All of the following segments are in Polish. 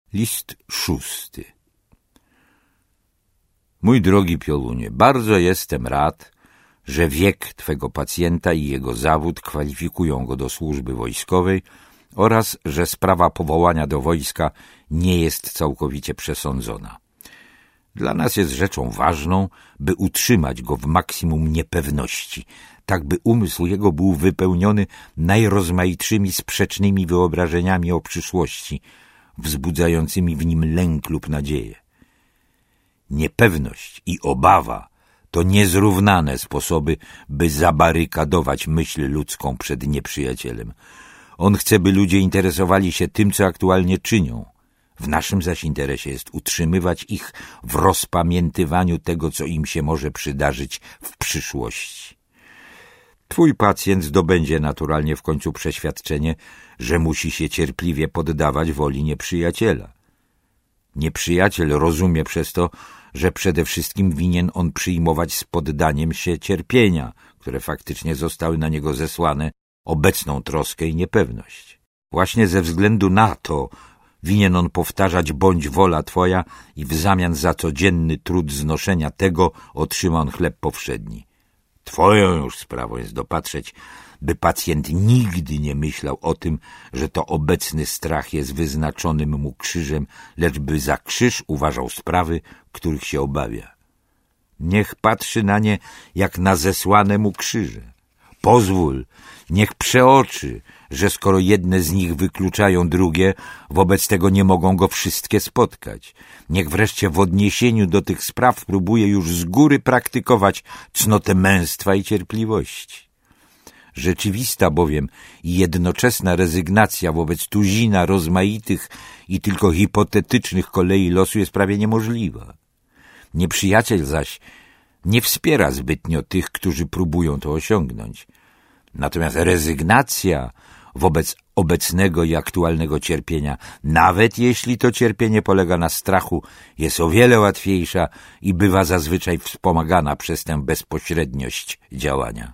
List 6. Mój drogi Piolunie, bardzo jestem rad, że wiek twego pacjenta i jego zawód kwalifikują go do służby wojskowej oraz że sprawa powołania do wojska nie jest całkowicie przesądzona. Dla nas jest rzeczą ważną, by utrzymać go w maksimum niepewności, tak by umysł jego był wypełniony najrozmaitszymi sprzecznymi wyobrażeniami o przyszłości, wzbudzającymi w nim lęk lub nadzieję. Niepewność i obawa to niezrównane sposoby, by zabarykadować myśl ludzką przed nieprzyjacielem. On chce, by ludzie interesowali się tym, co aktualnie czynią. W naszym zaś interesie jest utrzymywać ich w rozpamiętywaniu tego, co im się może przydarzyć w przyszłości. Twój pacjent zdobędzie naturalnie w końcu przeświadczenie, że musi się cierpliwie poddawać woli nieprzyjaciela. Nieprzyjaciel rozumie przez to, że przede wszystkim winien on przyjmować z poddaniem się cierpienia, które faktycznie zostały na niego zesłane, obecną troskę i niepewność. Właśnie ze względu na to winien on powtarzać bądź wola twoja i w zamian za codzienny trud znoszenia tego otrzyma on chleb powszedni. Twoją już sprawą jest dopatrzeć, by pacjent nigdy nie myślał o tym, że to obecny strach jest wyznaczonym mu krzyżem, lecz by za krzyż uważał sprawy, których się obawia. Niech patrzy na nie jak na zesłane mu krzyże. Pozwól, niech przeoczy, że skoro jedne z nich wykluczają drugie, wobec tego nie mogą go wszystkie spotkać. Niech wreszcie w odniesieniu do tych spraw próbuje już z góry praktykować cnotę męstwa i cierpliwości. Rzeczywista bowiem i jednoczesna rezygnacja wobec tuzina rozmaitych i tylko hipotetycznych kolei losu jest prawie niemożliwa. Nieprzyjaciel zaś nie wspiera zbytnio tych, którzy próbują to osiągnąć. Natomiast rezygnacja wobec obecnego i aktualnego cierpienia, nawet jeśli to cierpienie polega na strachu, jest o wiele łatwiejsza i bywa zazwyczaj wspomagana przez tę bezpośredniość działania.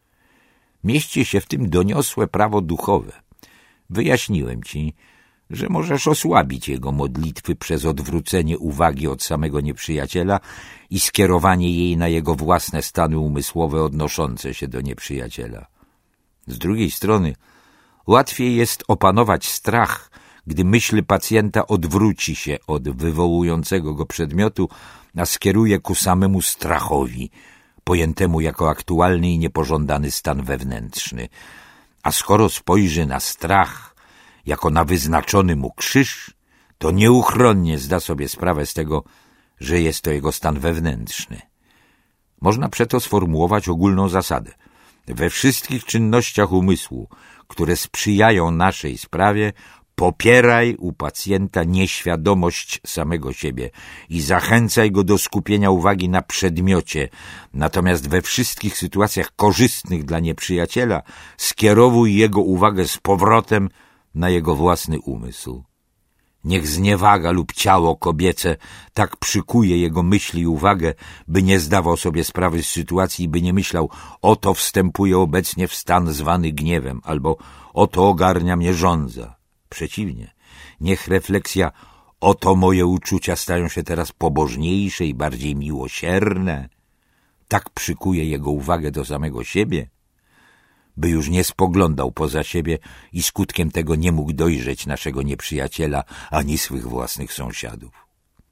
Mieści się w tym doniosłe prawo duchowe. Wyjaśniłem ci, że możesz osłabić jego modlitwy przez odwrócenie uwagi od samego nieprzyjaciela i skierowanie jej na jego własne stany umysłowe odnoszące się do nieprzyjaciela. Z drugiej strony łatwiej jest opanować strach, gdy myśl pacjenta odwróci się od wywołującego go przedmiotu, a skieruje ku samemu strachowi, pojętemu jako aktualny i niepożądany stan wewnętrzny. A skoro spojrzy na strach jako na wyznaczony mu krzyż, to nieuchronnie zda sobie sprawę z tego, że jest to jego stan wewnętrzny. Można przeto sformułować ogólną zasadę. We wszystkich czynnościach umysłu, które sprzyjają naszej sprawie, popieraj u pacjenta nieświadomość samego siebie i zachęcaj go do skupienia uwagi na przedmiocie, natomiast we wszystkich sytuacjach korzystnych dla nieprzyjaciela skierowuj jego uwagę z powrotem na jego własny umysł. Niech zniewaga lub ciało kobiece tak przykuje jego myśli i uwagę, by nie zdawał sobie sprawy z sytuacji i by nie myślał, oto wstępuje obecnie w stan zwany gniewem, albo oto ogarnia mnie żądza. Przeciwnie, niech refleksja, oto moje uczucia stają się teraz pobożniejsze i bardziej miłosierne, tak przykuje jego uwagę do samego siebie, by już nie spoglądał poza siebie i skutkiem tego nie mógł dojrzeć naszego nieprzyjaciela ani swych własnych sąsiadów.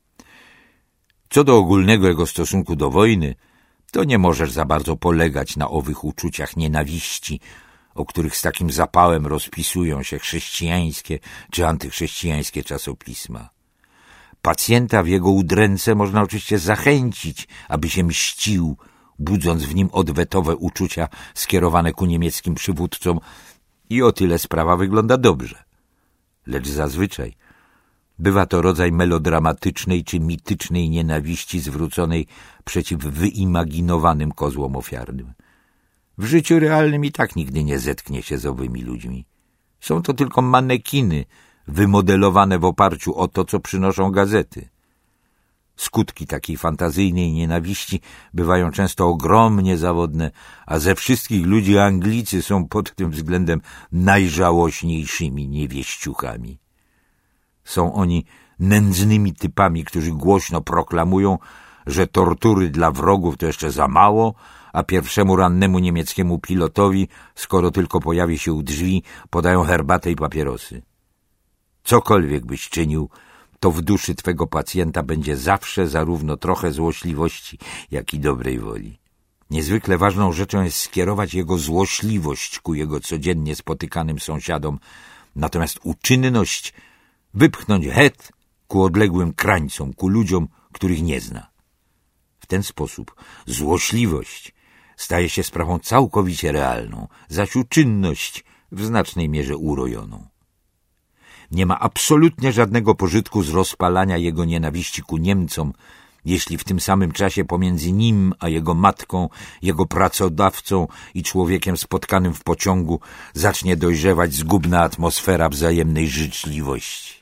Co do ogólnego jego stosunku do wojny, to nie możesz za bardzo polegać na owych uczuciach nienawiści, o których z takim zapałem rozpisują się chrześcijańskie czy antychrześcijańskie czasopisma. Pacjenta w jego udręce można oczywiście zachęcić, aby się mścił, budząc w nim odwetowe uczucia skierowane ku niemieckim przywódcom i o tyle sprawa wygląda dobrze. Lecz zazwyczaj bywa to rodzaj melodramatycznej czy mitycznej nienawiści zwróconej przeciw wyimaginowanym kozłom ofiarnym. W życiu realnym i tak nigdy nie zetknie się z owymi ludźmi. Są to tylko manekiny wymodelowane w oparciu o to, co przynoszą gazety. Skutki takiej fantazyjnej nienawiści bywają często ogromnie zawodne, a ze wszystkich ludzi Anglicy są pod tym względem najżałośniejszymi niewieściuchami. Są oni nędznymi typami, którzy głośno proklamują, że tortury dla wrogów to jeszcze za mało, a pierwszemu rannemu niemieckiemu pilotowi, skoro tylko pojawi się u drzwi, podają herbatę i papierosy. Cokolwiek byś czynił, to w duszy twego pacjenta będzie zawsze zarówno trochę złośliwości, jak i dobrej woli. Niezwykle ważną rzeczą jest skierować jego złośliwość ku jego codziennie spotykanym sąsiadom, natomiast uczynność wypchnąć het ku odległym krańcom, ku ludziom, których nie zna. W ten sposób złośliwość staje się sprawą całkowicie realną, zaś uczynność w znacznej mierze urojoną. Nie ma absolutnie żadnego pożytku z rozpalania jego nienawiści ku Niemcom, jeśli w tym samym czasie pomiędzy nim a jego matką, jego pracodawcą i człowiekiem spotkanym w pociągu zacznie dojrzewać zgubna atmosfera wzajemnej życzliwości.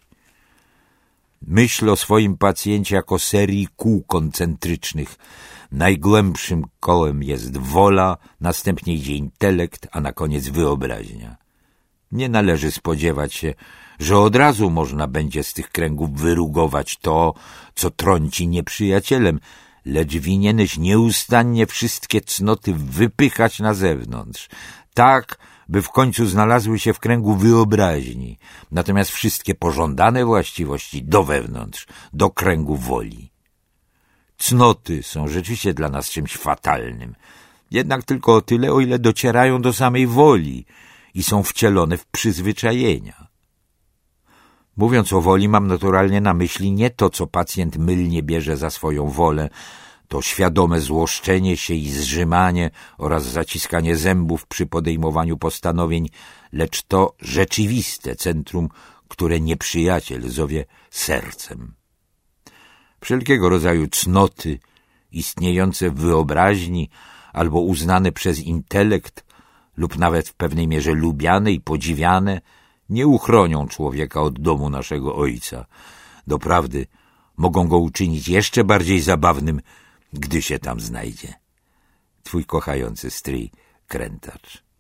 Myśl o swoim pacjencie jako serii kół koncentrycznych. Najgłębszym kołem jest wola, następnie idzie intelekt, a na koniec wyobraźnia. Nie należy spodziewać się, że od razu można będzie z tych kręgów wyrugować to, co trąci nieprzyjacielem, lecz winieneś nieustannie wszystkie cnoty wypychać na zewnątrz, tak, by w końcu znalazły się w kręgu wyobraźni, natomiast wszystkie pożądane właściwości do wewnątrz, do kręgu woli. Cnoty są rzeczywiście dla nas czymś fatalnym, jednak tylko o tyle, o ile docierają do samej woli i są wcielone w przyzwyczajenia. Mówiąc o woli, mam naturalnie na myśli nie to, co pacjent mylnie bierze za swoją wolę, to świadome złoszczenie się i zżymanie oraz zaciskanie zębów przy podejmowaniu postanowień, lecz to rzeczywiste centrum, które nieprzyjaciel zowie sercem. Wszelkiego rodzaju cnoty, istniejące w wyobraźni albo uznane przez intelekt lub nawet w pewnej mierze lubiane i podziwiane, nie uchronią człowieka od domu naszego Ojca. Doprawdy mogą go uczynić jeszcze bardziej zabawnym, gdy się tam znajdzie. Twój kochający stryj Krętacz.